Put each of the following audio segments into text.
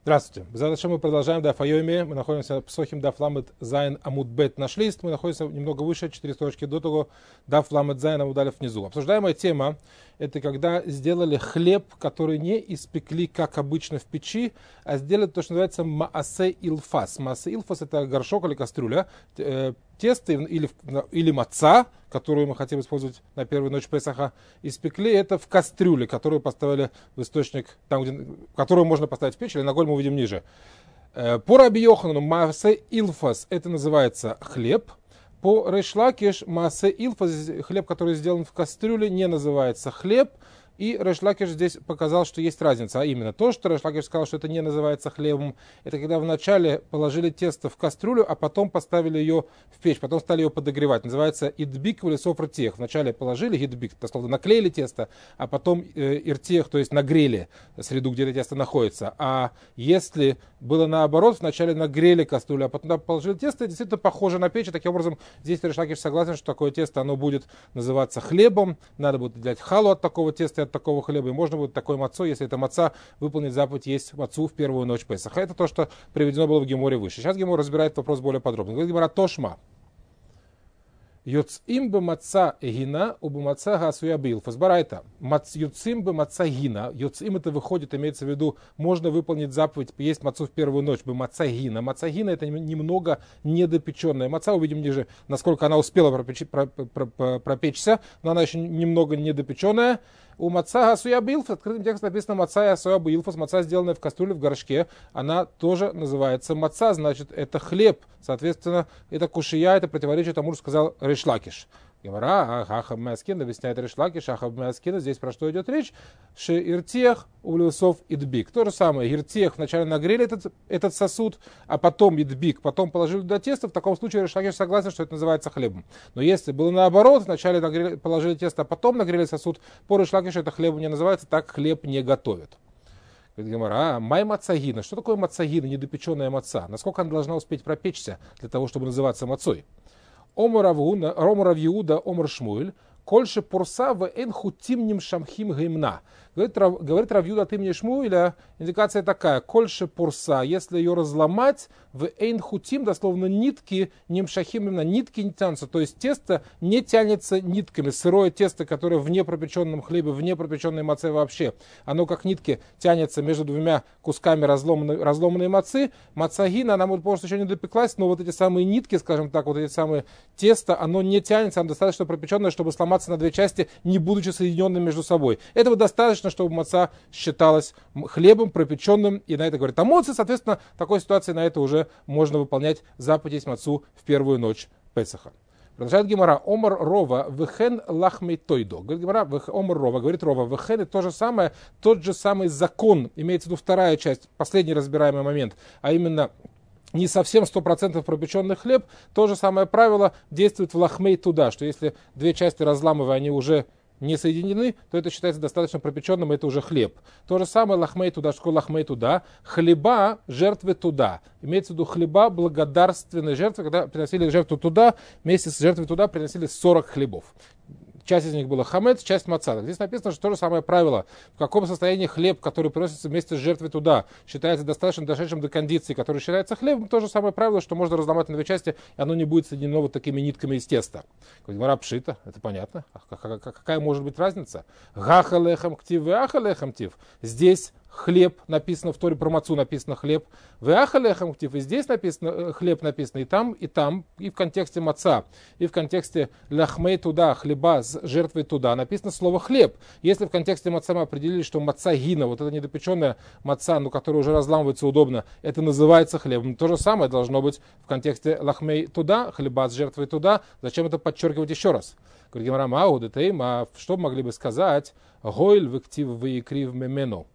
Здравствуйте. Зачем мы продолжаем Даф Айоми. Мы находимся в Псохим Даф Ламед Зайн Амуд Бет наш лист. Мы находимся немного выше, 4 строчки до того, Даф Ламед Зайн Амуд Алеф внизу. Обсуждаемая тема — это когда сделали хлеб, который не испекли, как обычно, в печи, а сделали то, что называется маасе илфас. Маасе илфас — это горшок или кастрюля, тесто или маца, которую мы хотим использовать на первую ночь Песаха, испекли это в кастрюле, которую поставили в источник, которую можно поставить в печь, или на голь мы увидим ниже. По Раби Йоханану маасе илфас — это называется хлеб. По Рейш Лакиш маасе илфас, хлеб, который сделан в кастрюле, не называется хлеб. И Рейш Лакиш здесь показал, что есть разница. А именно то, что Рейш Лакиш сказал, что это не называется хлебом, это когда вначале положили тесто в кастрюлю, а потом поставили ее в печь, потом стали ее подогревать. Называется идбик или софртех. Вначале положили идбик, то есть наклеили тесто, а потом иртех, то есть нагрели среду, где это тесто находится. А если было наоборот, вначале нагрели кастрюлю, а потом положили тесто, это действительно похоже на печь. Таким образом, здесь Рейш Лакиш согласен, что такое тесто, оно будет называться хлебом. Надо будет делать халу от такого теста, от такого хлеба, и можно будет такой мацо, если это маца, выполнить заповедь есть мацу в первую ночь Песаха. Это то, что приведено было в Геморе выше. Сейчас Гемор разбирает вопрос более подробно. Говорит Гемора Тошма. Йоцим бы маца гина, убы маца гасуя билфас. Барайта. Йоцим бы маца гина. Йоцим это выходит, имеется в виду, можно выполнить заповедь есть мацу в первую ночь. Бы маца гина. Маца гина это немного недопеченная маца. Увидим ниже, насколько она успела пропечься, но она еще немного недопеченная. У маца гасуя билфас, открытым текстом написано маца гасуя билфас. Маца, сделанная в кастрюле, в горшке, она тоже называется маца, значит это хлеб. Соответственно, это кушия, это противоречие тому, что сказал Рейш Лакиш. Гемара, Ахаб Мяскин, объясняет Рейш Лакиш, Ахаб Мяскин, здесь про что идет речь? Ше иртех улюсов идбик. То же самое, иртех вначале нагрели этот сосуд, а потом идбик, потом положили туда тесто. В таком случае Рейш Лакиш согласен, что это называется хлебом. Но если было наоборот, вначале положили тесто, а потом нагрели сосуд, по Рейш Лакишу это хлебом не называется, так хлеб не готовят. Говорит Гемара, май мацагина. Что такое мацагина, недопеченная маца? Насколько она должна успеть пропечься для того, чтобы называться мацой? Омар Рав Иуда, Омар Шмуэль, кольше порса в эн хутим ним шамхим геймна. Говорит Рав Иуда от имени Шмуэля, индикация такая, кольше порса, если ее разломать, в эйн хутим, дословно нитки, ним шахим, именно нитки не тянутся, то есть тесто не тянется нитками. Сырое тесто, которое в непропеченном хлебе, в непропеченной маце вообще, оно как нитки тянется между двумя кусками разломанной мацы. Мацагина, она может просто еще не допеклась, но вот эти самые нитки, скажем так, вот эти самые тесто, оно не тянется, оно достаточно пропеченное, чтобы сломаться на две части, не будучи соединенными между собой. Этого достаточно, чтобы маца считалась хлебом, пропеченным, и на это говорит Амоци. Соответственно, в такой ситуации на это уже можно выполнять заповедь есть мацу в первую ночь Песаха. Продолжает Гемара, Омар Рова, вехен лахмей тойдо. Говорит Гемара, Омар Рова, говорит Рова, вехен это то же самое, тот же самый закон, имеется в виду вторая часть, последний разбираемый момент, а именно не совсем 100% пропеченный хлеб, то же самое правило действует в лахмей туда, что если две части разламывая, они уже не соединены, то это считается достаточно пропеченным, это уже хлеб. То же самое лахмей туда, что лахмей туда, хлеба, жертвы туда. Имеется в виду хлеба, благодарственные жертвы, когда приносили жертву туда, вместе с жертвой туда приносили 40 хлебов. Часть из них была хамец, часть маца. Здесь написано, что то же самое правило. В каком состоянии хлеб, который приносится вместе с жертвой туда, считается достаточно дошедшим до кондиции, который считается хлебом, то же самое правило, что можно разломать на две части, и оно не будет соединено вот такими нитками из теста. Говорит, пшита, это понятно. Какая может быть разница? Гаха лехам ктив, веаха лехам ктив. Здесь хлеб написано, в Торе про мацу написано хлеб. Веаха лехам ктив, и здесь написано хлеб написано, и там, и в контексте маца, и в контексте лахмей туда, хлеба с жертвой туда, написано слово хлеб. Если в контексте маца мы определили, что маца гина, вот эта недопеченная маца, но которая уже разламывается удобно, это называется хлебом. То же самое должно быть в контексте лахмей туда, хлеба с жертвой туда. Зачем это подчеркивать еще раз? Говорит Гемара, а что могли бы сказать? Гойль вектив веикрив мемену.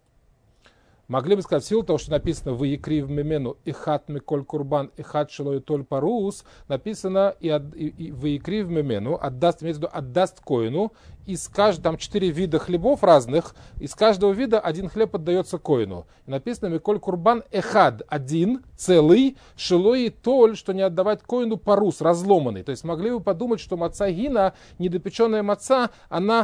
Могли бы сказать, в силу того, что написано в Икри в Мемену и хат миколь курбан и хат шилой толь парус, написано и в Икри в Мемену, отдаст, имеется в виду, отдаст коину, из каждого, там 4 вида хлебов разных, из каждого вида один хлеб отдается коину. И написано миколь курбан эхад, один, целый, шилой толь, что не отдавать коину парус, разломанный. То есть могли бы подумать, что маца гина, недопеченная маца, она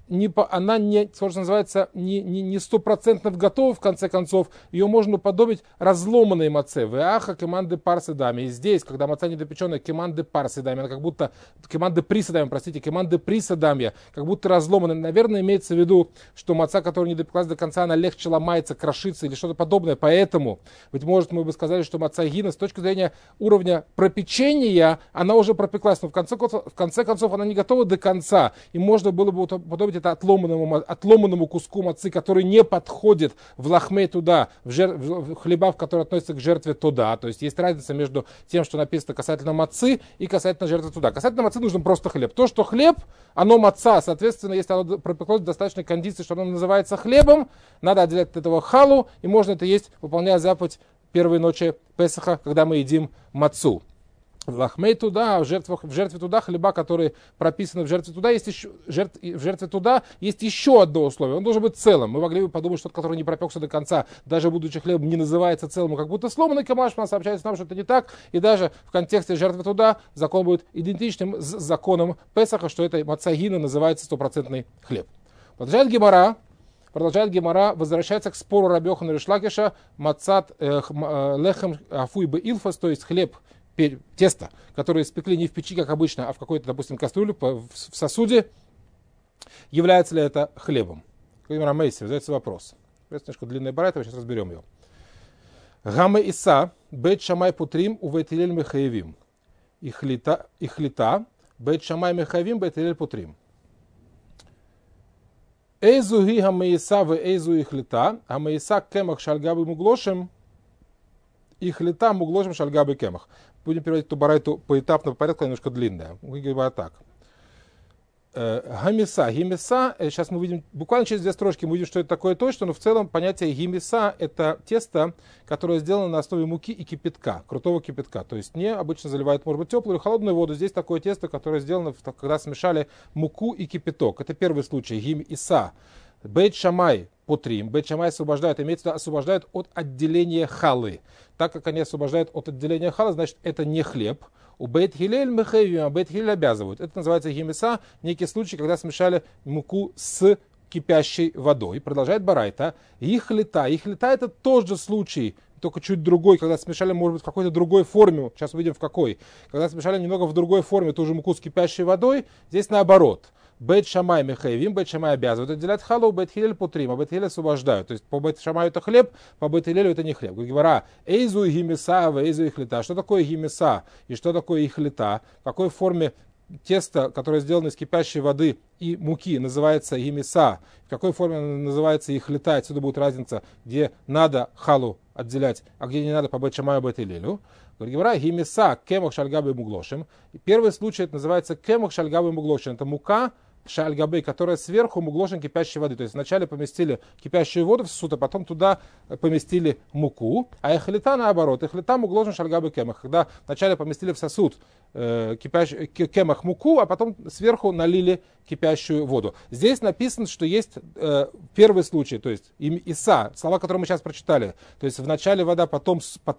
она не, что называется, не стопроцентно готова в конце концов. Ее можно уподобить разломанной маце. Веаха команды парседами. И здесь, когда маца недопеченная, команды парседами, она как будто, команды приседами, простите, команды приседами, как будто разломанная. Наверное, имеется в виду, что маца, которая не допеклась до конца, она легче ломается, крошится или что-то подобное. Поэтому, быть может, мы бы сказали, что маца гина с точки зрения уровня пропечения, она уже пропеклась, но в конце концов она не готова до конца. И можно было бы уподобить это отломанному куску мацы, который не подходит в лахмей туда, в хлеба, в которые относятся к жертве туда. То есть есть разница между тем, что написано касательно мацы и касательно жертвы туда. Касательно мацы нужен просто хлеб. То, что хлеб, оно маца. Соответственно, если оно пропеклось в достаточной кондиции, что оно называется хлебом, надо отделять от этого халу, и можно это есть, выполняя заповедь первой ночи Песаха, когда мы едим мацу. В лахмей туда, в жертве туда, хлеба, которые прописаны в жертве туда, в жертве туда есть еще одно условие. Он должен быть целым. Мы могли бы подумать, что тот, который не пропекся до конца, даже будучи хлебом, не называется целым, как будто сломанный камаш, но сообщается нам, что это не так. И даже в контексте жертвы туда закон будет идентичным с законом Песаха, что это маца гина называется стопроцентный хлеб. Продолжает Гемара, возвращается к спору Раби Йоханана и Риш Лакиша, мацат лехем афуй бе илфас, то есть хлеб, тесто, которое испекли не в печи, как обычно, а в какой-то, допустим, кастрюле, в сосуде, является ли это хлебом? Гемара Мейси, задается вопрос. Это немножко длинная барайта, сейчас разберем ее. Гаме Иса, бет шамай путрим, у бет Хилель мехаевим. Ихлита, бет шамай мехаевим, бет Хилель путрим. Эйзу ги гамеиса в эйзу ихлита, гамеиса кемах шальгабы муглошем, ихлита муглошем шальгабы кемах. Будем переводить эту барайту поэтапно, по порядку, немножко длинная. Говорю так. Гамиса. Гимиса, сейчас мы видим, буквально через две строчки мы увидим, что это такое точно, но в целом понятие гимиса — это тесто, которое сделано на основе муки и кипятка, крутого кипятка. То есть не обычно заливают, может быть, теплую или холодную воду. Здесь такое тесто, которое сделано, когда смешали муку и кипяток. Это первый случай, гимиса. Бейт Шамай путрим. Бейт Шамай освобождают, имеется в виду, освобождают от отделения халы. Так как они освобождают от отделения халы, значит, это не хлеб. У Бейт Хилель мехаевим, а Бейт Хилель обязывают. Это называется гимиса, некий случай, когда смешали муку с кипящей водой. Продолжает барайта. Ихлита. Ихлита — это тот же случай, только чуть другой, когда смешали, может быть, в какой-то другой форме. Сейчас увидим в какой. Когда смешали немного в другой форме ту же муку с кипящей водой, здесь наоборот. Бейт Шамай мехаевим, Бейт Шамай обязывают отделять халу, Бейт Хилель путрим, а Бейт Хилель освобождают. То есть по Бейт Шамаю это хлеб, по Бейт Хилелю это не хлеб. Говоря, эйзу гимиса, эйзу ихлита. Что такое гимиса и что такое ихлита? В какой форме тесто, которое сделано из кипящей воды и муки, называется гимиса? В какой форме называется ихлита? Отсюда будет разница, где надо халу отделять, а где не надо по Бейт Шамаю, Бейт Хилелю. Говорит, гимиса кемах шальгабы муглошим. Первый случай это называется кемах шальгабы муглошим. Это мука шальгабы, которая сверху муглошим кипящей воды. То есть вначале поместили кипящую воду в сосуд, а потом туда поместили муку. А эхлита наоборот. Эхлита муглошим шальгабы кемах. Когда вначале поместили в сосуд кемах муку, а потом сверху налили кипящую воду. Здесь написано, что есть первый случай, то есть иса, слова, которые мы сейчас прочитали. То есть вначале вода, потом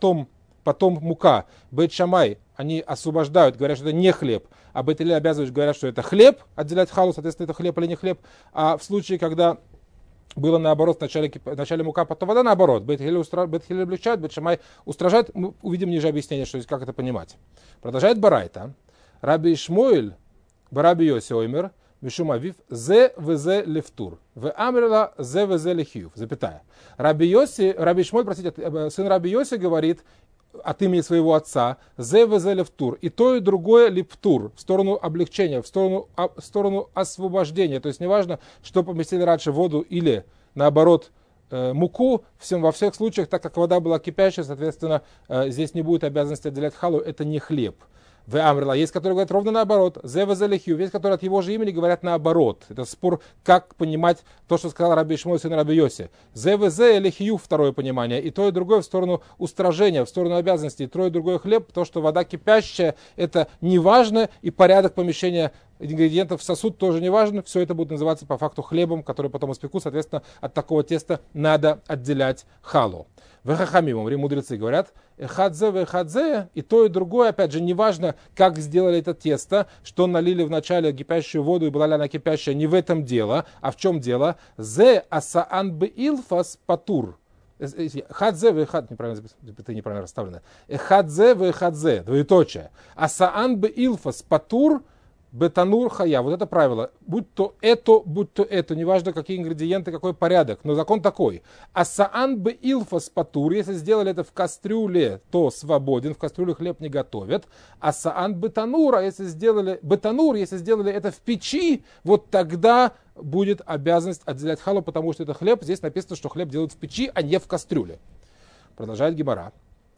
мука. Бейт Шамай, они освобождают, говорят, что это не хлеб. А Бейт Хилель обязывают, говорят, что это хлеб, отделять халу, соответственно, это хлеб или не хлеб. А в случае, когда было наоборот, вначале мука, потом вода, наоборот. Бейт Хилель облегчает, Бейт Шамай устражает. Мы увидим ниже объяснение, что есть, как это понимать. Продолжает барайта. Раби Ишмоэль, Бараби Йоси оймер, Мишум авив, зе везе лефтур. В амрила зе везе лехиюв. Запятая. Раби Ишмоэль, простите, сын Раби Йоси говорит от имени своего отца, зе везе лефтур, и то, и другое лептур, в сторону облегчения, в сторону освобождения. То есть неважно, что поместили раньше, воду или, наоборот, муку, во всех случаях, так как вода была кипящая, соответственно, здесь не будет обязанности отделять халу, это не хлеб. В Амрила есть, которые говорят ровно наоборот. Зе везелихью, есть, которые от его же имени говорят наоборот. Это спор, как понимать то, что сказал Раби Ишмоэль, сын Раби Йоси. Зе везелихью, второе понимание. И то, и другое в сторону устражения, в сторону обязанностей. И то, и другое хлеб, то, что вода кипящая, это не важно. И порядок помещения ингредиентов в сосуд тоже не важно. Все это будет называться по факту хлебом, который потом испекут. Соответственно, от такого теста надо отделять халу. Вехахамим, мудрецы говорят, эхадзе, вехадзе, и то, и другое, опять же, неважно, как сделали это тесто, что налили вначале кипящую воду и была ли она кипящая, не в этом дело, а в чем дело? Зе асаан бе илфас патур. Хадзе вехад, неправильно расставлено. Эхадзе вехадзе, двоеточие. Асаан бе илфас патур, бетанур хая. Вот это правило. Будь то это, неважно какие ингредиенты, какой порядок. Но закон такой. Асаан бе илфас патур. Если сделали это в кастрюле, то свободен. В кастрюле хлеб не готовят. Асаан бетанур. А если сделали бетанур, если сделали это в печи, вот тогда будет обязанность отделять халу, потому что это хлеб. Здесь написано, что хлеб делают в печи, а не в кастрюле. Продолжает Гемара.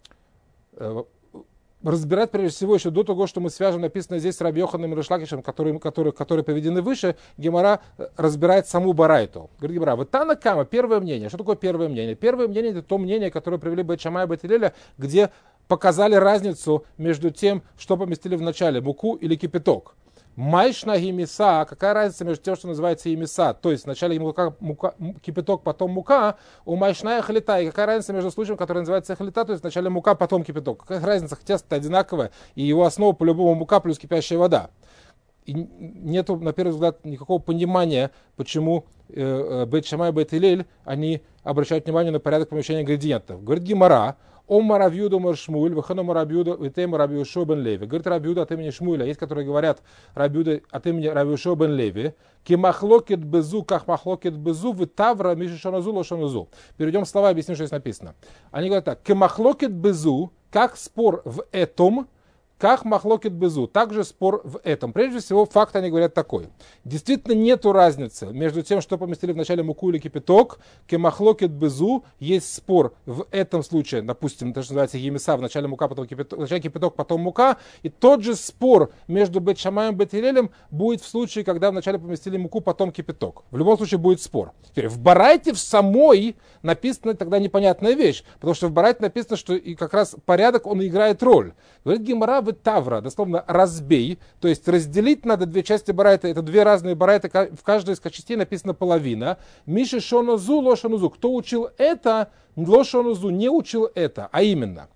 Разбирать, прежде всего, еще до того, что мы свяжем написанное здесь с Раби Йохананом и Рейш Лакишем, которые приведены выше, Гемара разбирает саму барайту. Говорит Гемара, вот Тана Кама, первое мнение. Что такое первое мнение? Первое мнение — это то мнение, которое привели Бейт Шамай и Бейт Гилеля, где показали разницу между тем, что поместили в начале, муку или кипяток. Майшна гимиса, какая разница между тем, что называется имиса, то есть вначале кипяток, потом мука, у майшная халита, и какая разница между случаем, который называется халита, то есть вначале мука, потом кипяток. Какая разница, тесто одинаковое, и его основа по-любому мука плюс кипящая вода. И нету, на первый взгляд, никакого понимания, почему Бейт Шамай и Бейт Гилель, они обращают внимание на порядок помещения ингредиентов. Говорит Гемара, Омар Рав Юда Омар Шмуэль, Ваханом Рав Юда, Витем Рав Йошуа бен Леви. Говорит Рав Юда от имени Шмуэля, есть, которые говорят Рав Юда от имени Рав Йошуа бен Леви, ки махлокет безу, как махлокет безу, витавра миши шоназу лошоназу. Перейдем в слова, объясним, что здесь написано. Они говорят так, ки махлокет безу, как спор в этом, как махлокет безу, также спор в этом. Прежде всего, факт они говорят такой. Действительно нету разницы между тем, что поместили в начале муку или кипяток. Кемахлокет безу, есть спор в этом случае, допустим, это что называется емиса, в начале мука, потом кипяток, в начале кипяток, потом мука. И тот же спор между Бейт Шамаем и Бейт Гилелем будет в случае, когда вначале поместили муку, потом кипяток. В любом случае будет спор. Теперь, в барайте в самой написана тогда непонятная вещь, потому что в барайте написано, что и как раз порядок, он играет роль. Говорит Гемара, тавра, дословно разбей, то есть разделить надо две части барайта, это две разные барайты, в каждой из частей написано половина. Миши шонозу, лошонозу. Кто учил это, лошонозу не учил это, а именно,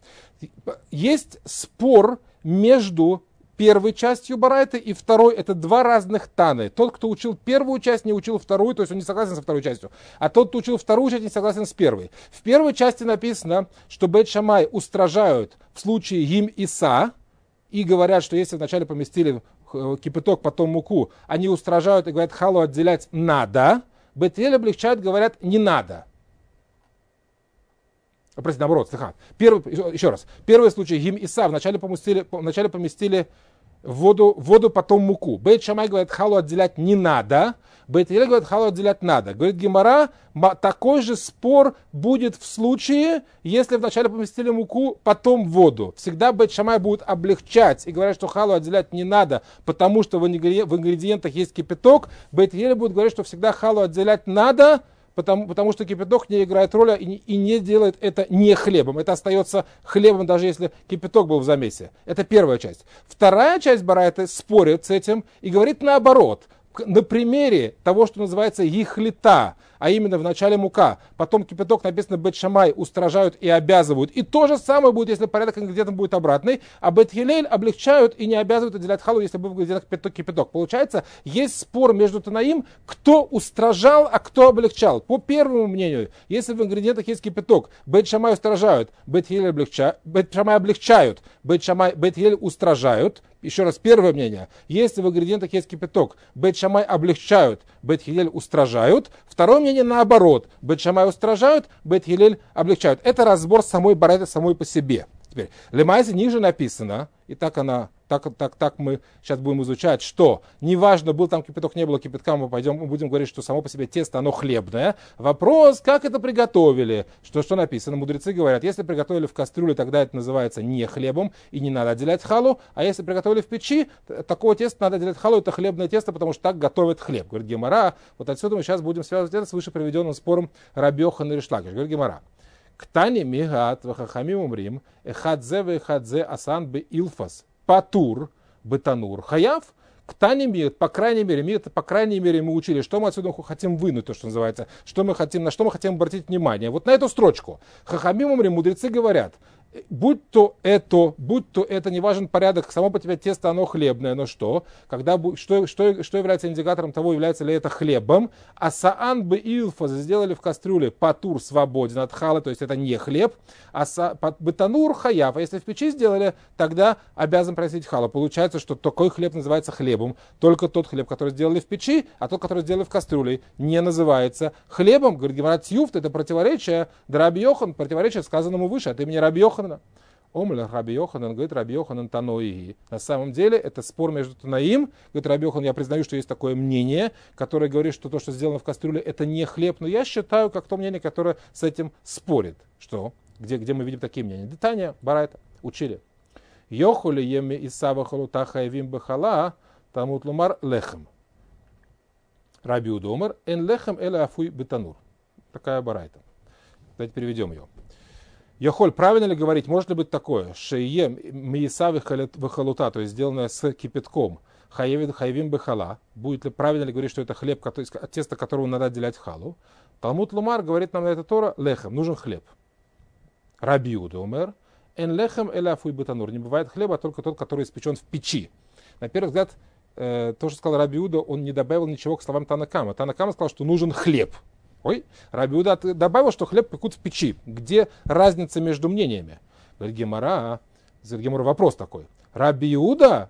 есть спор между первой частью барайта и второй, это два разных таны. Тот, кто учил первую часть, не учил вторую, то есть он не согласен со второй частью. А тот, кто учил вторую часть, не согласен с первой. В первой части написано, что Бейт Шамай устражают в случае гим иса, и говорят, что если вначале поместили кипяток, потом муку, они устражают и говорят, халу отделять надо. Бейт Гилель облегчают, говорят, не надо. Простите, наоборот, еще раз. Первый случай, гим иса, вначале поместили воду, потом муку. Бейт Шамай говорит, халу отделять не надо. Бейт Гилель говорит, халу отделять надо. Говорит Гемара, такой же спор будет в случае, если вначале поместили муку, потом воду. Всегда Бейт Шамай будет облегчать и говорят, что халу отделять не надо, потому что в ингредиентах есть кипяток. Бейт Гилель будет говорить, что всегда халу отделять надо, потому что кипяток не играет роли и не делает это не хлебом. Это остается хлебом, даже если кипяток был в замесе. Это первая часть. Вторая часть барайта спорит с этим и говорит наоборот. На примере того, что называется ихлита, а именно в начале мука, потом кипяток, написано Бейт Шамай, устражают и обязывают. И то же самое будет, если порядок ингредиентов будет обратный, а Бейт Гилель облегчают и не обязывают отделять халу, если будет в ингредиентах кипяток. Получается, есть спор между Танаим, кто устражал, а кто облегчал. По первому мнению, если в ингредиентах есть кипяток, Бейт Шамай устражают, Бейт Гилель облегчают, Бейт Шамай облегчают, Бейт Гилель устражают. Еще раз, первое мнение. Если в ингредиентах есть кипяток, Бейт Шамай облегчают, Бейт Гилель устражают. Второе мнение наоборот. Бейт Шамай устражают, Бейт Гилель облегчают. Это разбор самой барайты самой по себе. Теперь, лемайзе ниже написано, и так мы сейчас будем изучать, что неважно, был там кипяток, не было кипятка, мы будем говорить, что само по себе тесто, оно хлебное. Вопрос, как это приготовили? Что написано? Мудрецы говорят, если приготовили в кастрюле, тогда это называется не хлебом, и не надо отделять халу, а если приготовили в печи, такого теста надо отделять халу, это хлебное тесто, потому что так готовят хлеб. Говорит Гемара, вот отсюда мы сейчас будем связывать это с выше приведенным спором Раби Йоханан и Рейш Лакиш. Говорит Гемара. Ктани мигат вахахамим умрим эхадзе вехадзе асан бе илфас патур бетанур хаяв. Ктани по крайней мере, мы учили, что мы отсюда хотим вынуть, то, что называется, на что мы хотим обратить внимание. Вот на эту строчку. Хахамим умри, мудрецы говорят, будь то это, не важен порядок, само по тебе тесто, оно хлебное, но что? Что является индикатором того, является ли это хлебом? А саан бы илфас сделали в кастрюле патур свободен от хала, то есть это не хлеб, а бетанур хаяв, а если в печи сделали, тогда обязан просить хала. Получается, что такой хлеб называется хлебом, только тот хлеб, который сделали в печи, а тот, который сделали в кастрюле, не называется хлебом. Говорит Гемара Тьюфт, это противоречие Раби Йохан, противоречие сказанному выше от имени Раби Йохана. Омля Раби Йоханан, говорит Раби Йоханан Таноиги. На самом деле это спор между Танаим. Говорит Раби Йохан, я признаю, что есть такое мнение, которое говорит, что то, что сделано в кастрюле, это не хлеб. Но я считаю, как то мнение, которое с этим спорит. Что? Где мы видим такие мнения? Детания, Барайта, учили. Йохули еми исава халутаха евим бахала, тамут лумар лехем. Раби Удомар, эн лехем эля афуй бетанур. Такая Барайта. Давайте переведем ее. Йохоль, правильно ли говорить, может ли быть такое, шее миеса вихалута, то есть сделанное с кипятком, хайвим бехала, будет ли правильно ли говорить, что это хлеб, от теста которого надо отделять халу? Талмуд Лумар говорит нам на это Тора, лехем, нужен хлеб. Раби Иуда умер, эн лехем эля афуй бетанур, не бывает хлеба, только тот, который испечен в печи. На первый взгляд, то, что сказал Раби Иуда, он не добавил ничего к словам Танакама. Танакама сказал, что нужен хлеб. Раби Иуда добавил, что хлеб пекут в печи. Где разница между мнениями? Говорит Гемара, вопрос такой. Раби Иуда,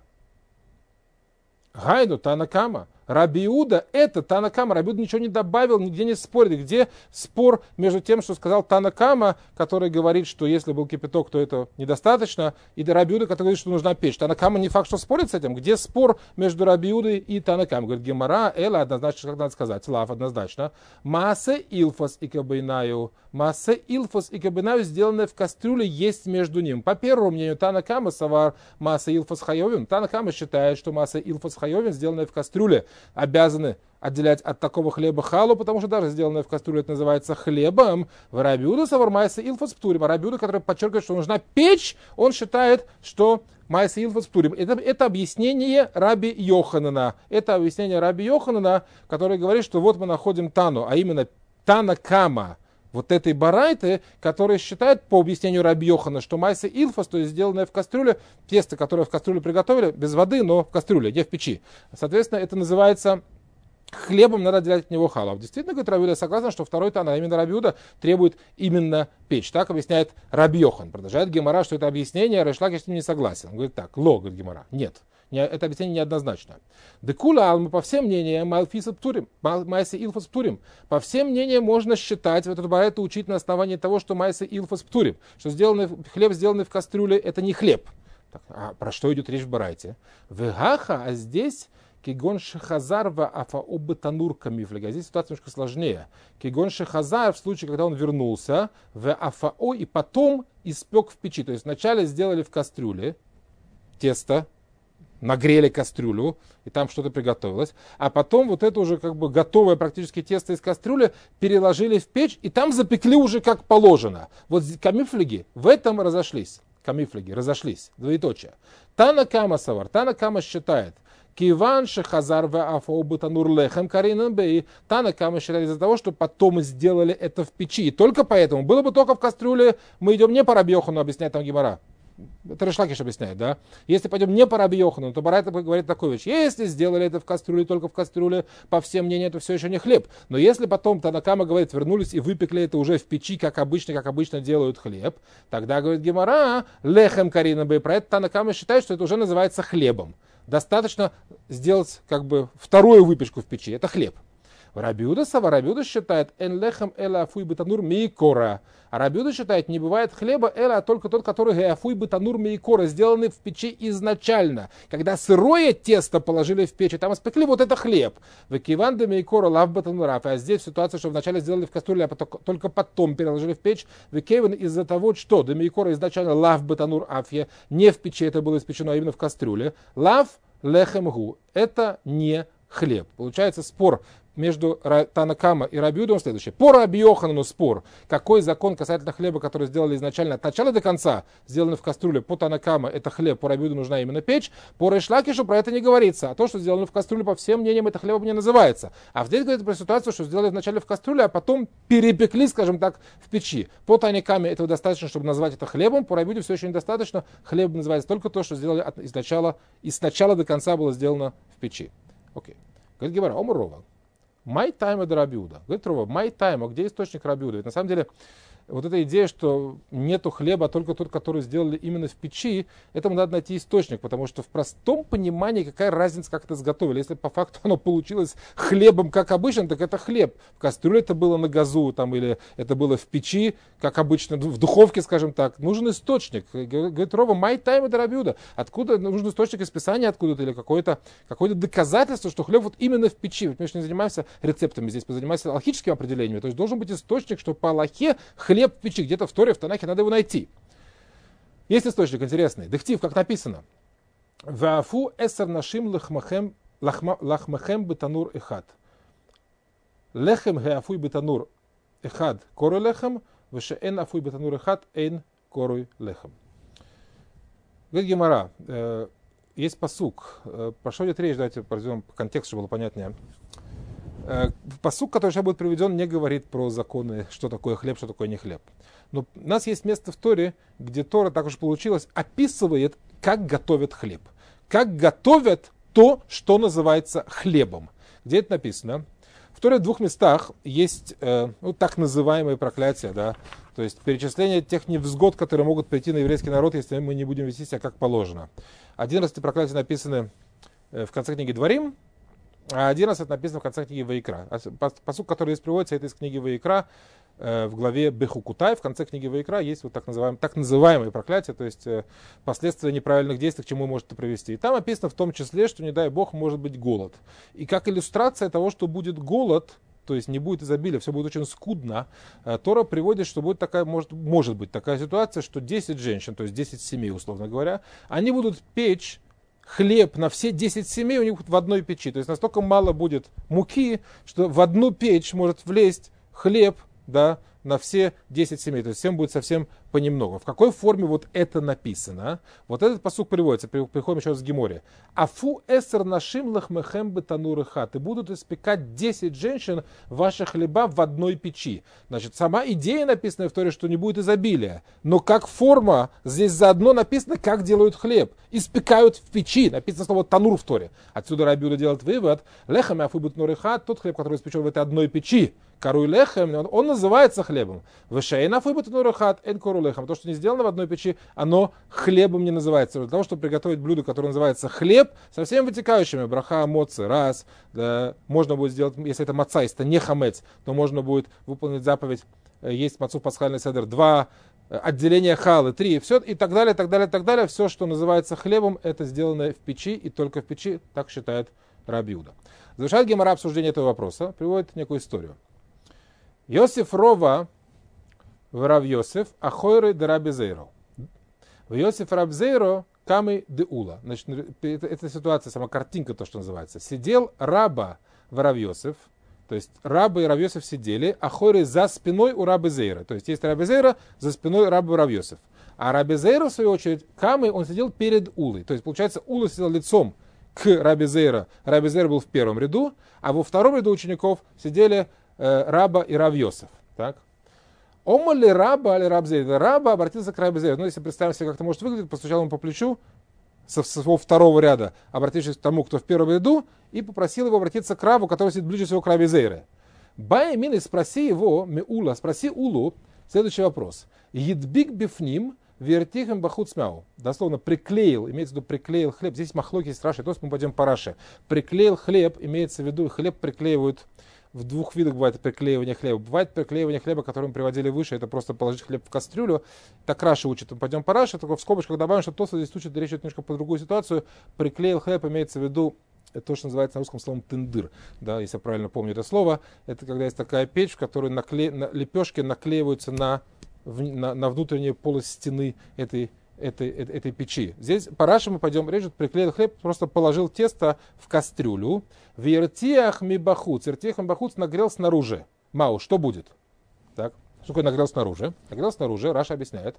гайду Танакама. Раби Иуда, это Танакама. Раби Иуда ничего не добавил, нигде не спорит. Где спор между тем, что сказал Танакама, который говорит, что если был кипяток, то это недостаточно, и Раби Иуда, который говорит, что нужна печь. Танакама не факт, что спорит с этим. Где спор между Раби Иудой и Танакамой? Говорит Гемара, эла однозначно, как надо сказать, лав однозначно. Маасе илфас и кабейнаю. Маасе илфас и кабейнаю, сделанное в кастрюле, есть между ним. По первому мнению Танакама, савар Маасе илфас хайовин. Танакама считает, что Маасе илфас хайовин, сделанное в кастрюле, обязаны отделять от такого хлеба халу, потому что даже сделанное в кастрюле это называется хлебом. В Раби Иуда савар Маасе илфас птурим. А Раби Иуда, который подчеркивает, что нужна печь, он считает, что Маасе илфас птурим. Это объяснение Раби Йоханана. Это объяснение Раби Йоханана, который говорит, что вот мы находим Тану, а именно Танакама, вот этой барайты, который считает, по объяснению Раби Йохана, что майса илфас, то есть сделанное в кастрюле, тесто, которое в кастрюле приготовили, без воды, но в кастрюле, не в печи. Соответственно, это называется хлебом, надо отделять от него халав. Действительно, говорит Раби Иуда, согласен, что второй Тана, а именно Раби Иуда, требует именно печь. Так объясняет Раби Йохан. Продолжает Гемара, что это объяснение, Рейш Лакиш с ним не согласен. Он говорит так, говорит Гемара, нет. Это объяснение неоднозначно. Декула алма, по всем мнениям, малфиса птурим, майса илфас птурим. По всем мнениям можно считать, вот эту барайту учить на основании того, что майса илфас птурим, что хлеб, сделанный в кастрюле, это не хлеб. Так, а про что идет речь в барайте? Вегаха, а здесь кигон шехазар ва афао бетанур камифлега. Здесь ситуация немножко сложнее. Кигон шехазар в случае, когда он вернулся, в афао и потом испек в печи. То есть вначале сделали в кастрюле тесто, нагрели кастрюлю, и там что-то приготовилось, а потом вот это уже как бы готовое практически тесто из кастрюли переложили в печь, и там запекли уже как положено. Вот камифлеги в этом разошлись. Двоеточие. Танакама савар. Танакама считает, Киван шехазар ва афау бетанур лехем каринен бей. Танакама считает из-за того, что потом сделали это в печи. И только поэтому. Было бы только в кастрюле, мы идем не по Раби Йохану, объясняет там Гемара. Это Рейш Лакиш объясняет, да? Если пойдем не по Раби Йохану, то Барайта говорит такую вещь. Если сделали это в кастрюле, только в кастрюле, по всем мнениям, это все еще не хлеб. Но если потом Танакама говорит, вернулись и выпекли это уже в печи, как обычно делают хлеб, тогда, говорит Гемара, лехем карина бей. Про это Танакама считает, что это уже называется хлебом. Достаточно сделать как бы вторую выпечку в печи. Это хлеб. Раби Иуда считает, эн лехем эла афуй бетанур мейкора. А Раби Иуда считает, не бывает хлеба эла, а только тот, который афуй бетанур мейкора, сделанный в печи изначально. Когда сырое тесто положили в печь, и там испекли, вот это хлеб. Векиван де мейкора лав бетанураф. А здесь ситуация, что вначале сделали в кастрюле, а только потом переложили в печь. Векиван из-за того, что де мейкора изначально лав бетанур афье, не в печи это было испечено, а именно в кастрюле. Лав лехем гу. Это не хлеб. Получается спор между Танакама и Раби Иудой следующий. По Раби Йоханану спор, какой закон касательно хлеба, который сделали изначально от начала до конца, сделаны в кастрюле. По Танакама это хлеб, по Раби Иуде нужна именно печь. По Рейш Лакишу про это не говорится. А то, что сделано в кастрюле, по всем мнениям, это хлебом не называется. А здесь говорится про ситуацию, что сделали вначале в кастрюле, а потом перепекли, скажем так, в печи. По Танакаме этого достаточно, чтобы назвать это хлебом. По Раби Иуде все еще недостаточно. Хлеб называется только то, что сделали с начала до конца было сделано в печи. Окей. Говорит Гемара, Омар Рова. Май тайма до Раби Иуда. Говорит Рова, май тайма, где источник Раби Иуда? Ведь на самом деле вот эта идея, что нету хлеба, а только тот, который сделали именно в печи, этому надо найти источник, потому что в простом понимании какая разница, как это изготовили. Если по факту оно получилось хлебом, как обычно, так это хлеб. В кастрюле это было на газу, там, или это было в печи, как обычно, в духовке, скажем так. Нужен источник. Говорит Рова, май тайм это Раби Иуда. Откуда нужен источник из Писания откуда-то, или какое-то доказательство, что хлеб вот именно в печи. Ведь мы же не занимаемся рецептами здесь, мы занимаемся алхическим определением. То есть должен быть источник, что по Аллахе хлеб в печи, где-то в Торе, в Танахе, надо его найти. Есть источник интересный. Дехтив, как написано. Ваафу эсер нашим лахмахем бетанур эхад. Лехем геафуй бетанур эхад корой лехем, вешеэн афуй бетанур эхад эйн корой лехем. Говорит Гемара, есть пасук. Про что идет речь? Давайте пройдем по контексту, чтобы было понятнее. Пасук, который сейчас будет приведен, не говорит про законы, что такое хлеб, что такое не хлеб. Но у нас есть место в Торе, где Тора, так уж получилось, описывает, как готовят хлеб. Как готовят то, что называется хлебом. Где это написано? В Торе в двух местах есть так называемые проклятия, да? То есть перечисление тех невзгод, которые могут прийти на еврейский народ, если мы не будем вести себя как положено. Один раз эти проклятия написаны в конце книги Дворим, а один раз это написано в конце книги Ваикра. Пасук, который здесь приводится, это из книги Ваикра, в главе Бехукутай. В конце книги Ваикра есть вот так называемые проклятия, то есть последствия неправильных действий, к чему может это привести. И там описано в том числе, что, не дай Бог, может быть голод. И как иллюстрация того, что будет голод, то есть не будет изобилия, все будет очень скудно, Тора приводит, что будет такая, может быть такая ситуация, что 10 женщин, то есть 10 семей, условно говоря, они будут печь хлеб на все 10 семей у них в одной печи. То есть настолько мало будет муки, что в одну печь может влезть хлеб, да, на все 10 семей. То есть всем будет совсем понемногу. В какой форме вот это написано? Вот этот пасук приводится. Приходим еще раз к Геморе. Афу эсер нашим лахмехем бетанур эхад. И будут испекать 10 женщин ваши хлеба в одной печи. Значит, сама идея написана в Торе, что не будет изобилия. Но как форма, здесь заодно написано, как делают хлеб. Испекают в печи. Написано слово танур в Торе. Отсюда Раби Иуда делает вывод. Лехем афу бетанур эхад. Тот хлеб, который испечен в этой одной печи. Коруй лехем, он называется хлебом. Вешейн афу бетанур эхад эн кору лехем. То, что не сделано в одной печи, оно хлебом не называется. Для того, чтобы приготовить блюдо, которое называется хлеб, со всеми вытекающими, браха, моци, раз, да, можно будет сделать, если это маца, если это не хамец, то можно будет выполнить заповедь, есть мацу в пасхальный седер, 2, отделение халы, 3, все, и так далее, так далее, так далее. Все, что называется хлебом, это сделано в печи, и только в печи, так считает Раби Иуда. Завершает Гемара обсуждение этого вопроса, приводит некую историю. Йосиф Рова в Рав Йосиф, ахойры де Раби Зейро. В Йосиф Раб Зейро камы де Ула. Значит, это ситуация, сама картинка, то, что называется. Сидел раба в Рав Йосиф, то есть рабы и Рав Йосиф сидели, ахойры за спиной у Раби Зейра. То есть есть Раби Зейра, за спиной раба Рав Йосиф. А Раби Зейра, в свою очередь, камы, он сидел перед Улой. То есть, получается, Ула сидел лицом к Раби Зейра. Раби Зейра был в первом ряду, а во втором ряду учеников сидели раба и Рав Йосиф. Так? Ома ли раба, или раб Зейра? Раба обратился к Раби Зейру. Ну, если представим себе, как это может выглядеть, постучал ему по плечу со своего второго ряда, обратившись к тому, кто в первом ряду, и попросил его обратиться к рабу, который сидит ближе всего к Раби Зейре. Баэмин, спроси его, Меула, спроси Улу, следующий вопрос. Едбик бифним вертихем бахут смяу. Дословно приклеил, имеется в виду приклеил хлеб. Здесь махлоки есть Раши, то есть мы пойдем по Раши. Приклеил хлеб, имеется в виду, хлеб приклеивают. В двух видах бывает приклеивание хлеба. Бывает приклеивание хлеба, который мы приводили выше, это просто положить хлеб в кастрюлю. Так Раши учит. Мы пойдем по Раши, только в скобочках добавим, что Тоса здесь учит, речь идет немножко по другую ситуацию. Приклеил хлеб, имеется в виду, это то, что называется на русском словом тындыр. Да, если я правильно помню это слово. Это когда есть такая печь, в которой лепешки наклеиваются на внутреннюю полость стены этой этой печи. Здесь по Раши мы пойдем, режет, приклеил хлеб, просто положил тесто в кастрюлю. В иртиах мибахуц. Иртиах мибахуц нагрел снаружи. Мау, что будет? Так, что такое нагрел снаружи? Нагрел снаружи, Раша объясняет,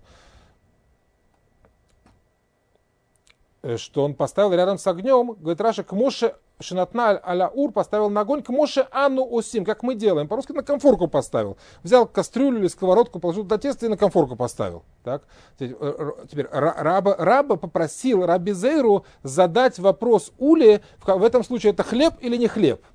что он поставил рядом с огнем, говорит Раша, к Моше Шинатна аля ур поставил на огонь, к Моше Анну Осим, как мы делаем. По-русски на конфорку поставил. Взял кастрюлю или сковородку, положил туда тесто и на конфорку поставил. Так? Теперь раба попросил Раби Зейру задать вопрос Уле, в этом случае это хлеб или не хлеб.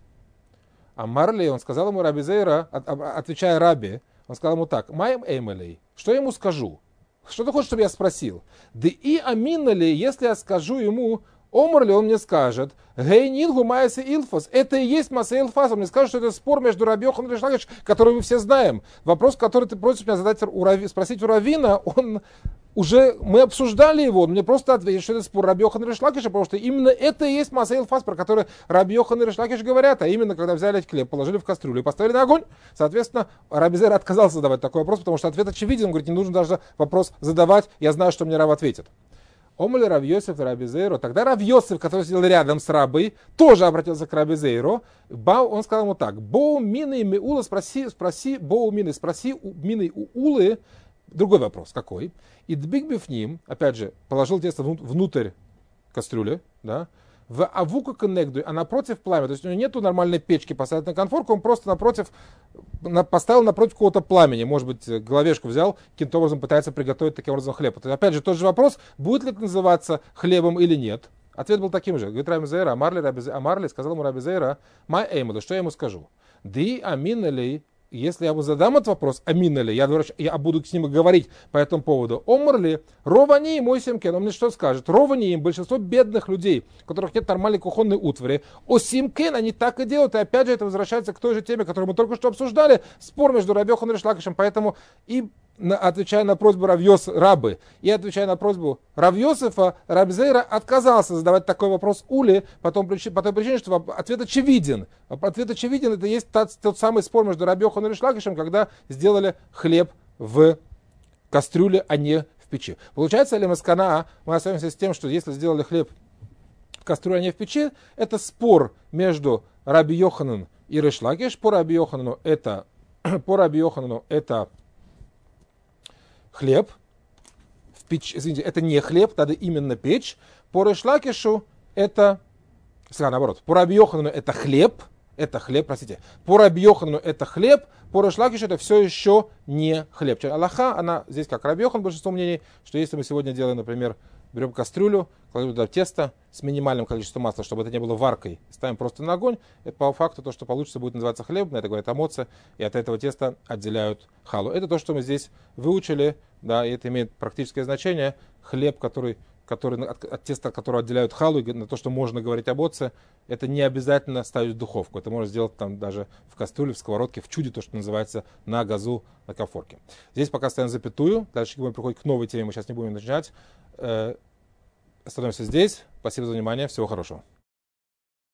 А Марли, он сказал ему Раби Зейра, отвечая Раби, он сказал ему так, «Маем эймелей», что я ему скажу? Что ты хочешь, чтобы я спросил? Да и аминна ли, если я скажу ему, омар ли, он мне скажет, гейнингу майса илфас, это и есть масса илфас, он мне скажет, что это спор между Раби Йохананом и Реш Лакиш, который мы все знаем. Вопрос, который ты просишь меня задать, спросить у Равина, он уже, мы обсуждали его, он мне просто ответил, что это спор Раби Йоханана и Реш Лакиша, потому что именно это и есть масса илфас, про который Раби Йохан и Реш Лакиш говорят, а именно, когда взяли хлеб, положили в кастрюлю и поставили на огонь. Соответственно, Раби Зейра отказался задавать такой вопрос, потому что ответ очевиден, он говорит, не нужно даже вопрос задавать, я знаю, что мне Рав ответит. Омали Рав Йосеф и Раби Зейро. Тогда Рав Йосеф, который сидел рядом с Рабой, тоже обратился к Раби Зейро. Он сказал ему так, боу мины миула, спроси боу мины, спроси у мины у улы. Другой вопрос, какой? И дбиг бифним, опять же, положил тесто внутрь кастрюли, да, в авука коннегду, а напротив пламя. То есть у него нету нормальной печки поставить на конфорку, он просто поставил напротив какого-то пламени. Может быть, головешку взял, каким-то образом пытается приготовить таким образом хлеб. То есть, опять же, тот же вопрос, будет ли это называться хлебом или нет. Ответ был таким же. Говорит Раби Зейра, Амарли, сказал ему Раби Зейра, май эймуду, что я ему скажу? Ди аминали. Если я ему задам этот вопрос, аминали, я буду с ним говорить по этому поводу. Омарли, ровани мой семкен, он мне что скажет? Ровани им, большинство бедных людей, у которых нет нормальной кухонной утвари. О симкен, они так и делают. И опять же это возвращается к той же теме, которую мы только что обсуждали, спор между Раби Йохананом и Реш Лакишем. Поэтому и отвечая на просьбу Рабы и отвечая на просьбу Рав Йосефа, Раби Зейра отказался задавать такой вопрос Уле по той причине, что ответ очевиден. Ответ очевиден, это есть тот самый спор между Раби Йохананом и Реш Лакишем, когда сделали хлеб в кастрюле, а не в печи. Получается ли маскана, мы остаемся с тем, что если сделали хлеб в кастрюле, а не в печи, это спор между Раби Йохананом и Реш Лакиш. По Раби Йоханану это хлеб, в печь, извините, это не хлеб, надо именно печь. По Реш Лакишу это, наоборот, по Раби Йоханану это хлеб, простите. По Раби Йоханану это хлеб, по Реш Лакишу это все еще не хлеб. Аллаха, она здесь как Раби Йохан, большинство мнений, что если мы сегодня делаем, например, берем кастрюлю, кладем туда тесто с минимальным количеством масла, чтобы это не было варкой, ставим просто на огонь, это по факту то, что получится, будет называться хлеб, на это говорят амоцы, и от этого теста отделяют халу. Это то, что мы здесь выучили, да, и это имеет практическое значение. Хлеб, который от теста, от которого отделяют халу, и на то, что можно говорить об отце, это не обязательно ставить в духовку. Это можно сделать там даже в кастрюле, в сковородке, в чуде, то, что называется на газу, на конфорке. Здесь пока ставим запятую. Дальше мы приходим к новой теме, мы сейчас не будем начинать. Остановимся здесь. Спасибо за внимание. Всего хорошего.